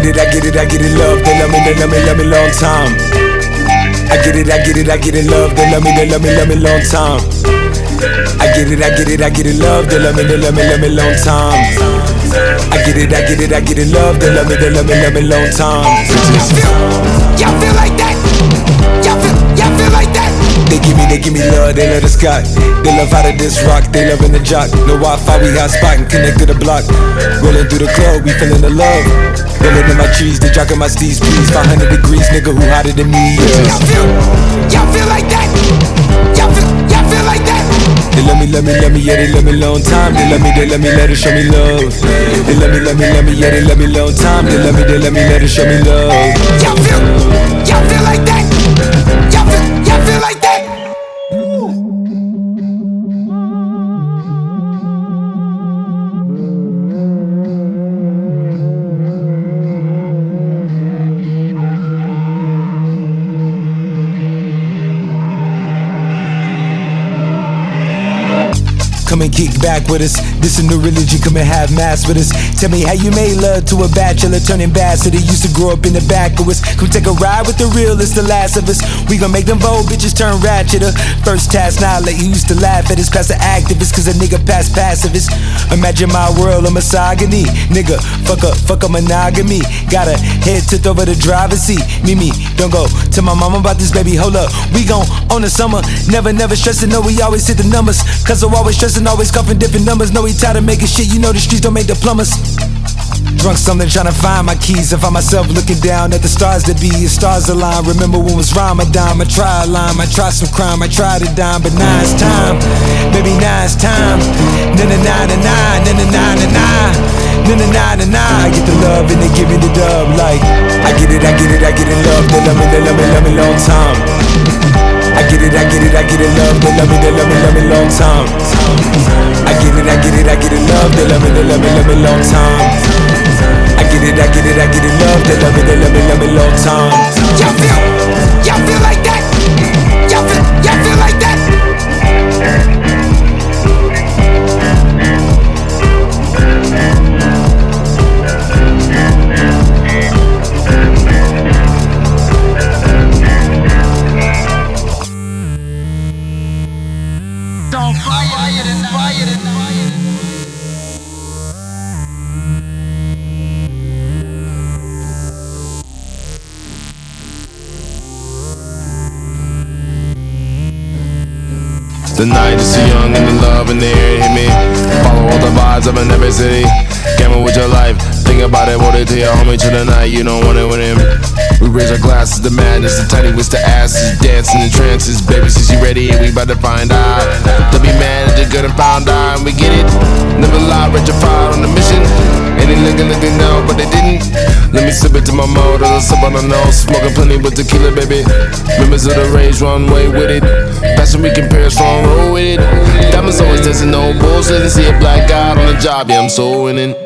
it, love. They love me long time. I get it, love. They love me long time. I get it, love. They love me long time. I get it, love. They love me long time. Y'all feel like that? Y'all feel like that? They give me love, they love the sky. They love how to diss rock, they loving the jock. No Wi-Fi, we hot spot and connect to the block. Rolling through the club, we feeling the love. Rolling in my trees, they jocking my steez, please. 500 degrees, nigga, who hotter than me, yeah. Y'all feel like that? Y'all feel like that? They love me, yeah, they love me long time. They love me, let her show me love. They love me, yeah, they love me long time. They love me, let her show me love. Y'all feel like that? Y'all feel like that? Come and kick back with us. This is new religion, come and have mass with us. Tell me how you made love to a bachelor, turning bastard. Used to grow up in the back of us. Come take a ride with the realest, the last of us. We gon' make them bold bitches turn ratcheter. First task, now let you used to laugh at us. Past the activists, cause a nigga past pacifist. Imagine my world of misogyny. Nigga, fuck a monogamy. Got a head tipped over the driver's seat. Mimi, don't go tell my mama about this, baby, hold up. We gon' own the summer. Never stressing, no, we always hit the numbers. Cause I'm always stressing, always cuffing different numbers. Know we tired of making shit, you know the streets don't make the plumbers. Drunk something trying to find my keys. I find myself looking down at the stars that be. As stars align, remember when it was Ramadan. I try a line, I try some crime, I try to dime. But now it's time, baby, now it's time. Na-na-na-na-na, na-na-na-na-na, na-na-na-na-na. I get the love and they give me the dub. Like, I get it, love. They love me long time. I get it, love. They love me long time. I get it, love. They love me long time. I get it, love. They love me long time. Y'all feel like that? Y'all feel like that? The night is too young and the love in the air hit me. Follow all the vibes of every city. Gamble with your life, think about it, hold it to your homie to the night. You don't want it with him. We raise our glasses to madness, the tiny whisk the asses, dancing in trances. Baby, since you ready, we about to find out. Don't be mad at the good and found out, and we get it. Never lie, rectified on the mission. And they looking now, but they didn't. Let me sip it to my mouth, a little sip on the nose. Smoking plenty with tequila, baby. Members of the rage, run way with it. Passion we compare, strong roll with it. Diamonds always dancing, no bullshit. And see a black guy on the job, yeah, I'm so winning.